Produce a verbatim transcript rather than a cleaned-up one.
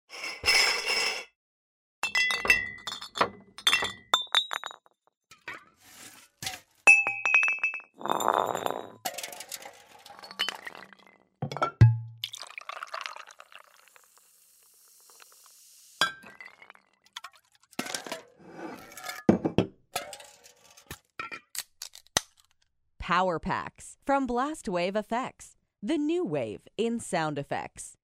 Power Packs from Blast Wave Effects, the new wave in sound effects.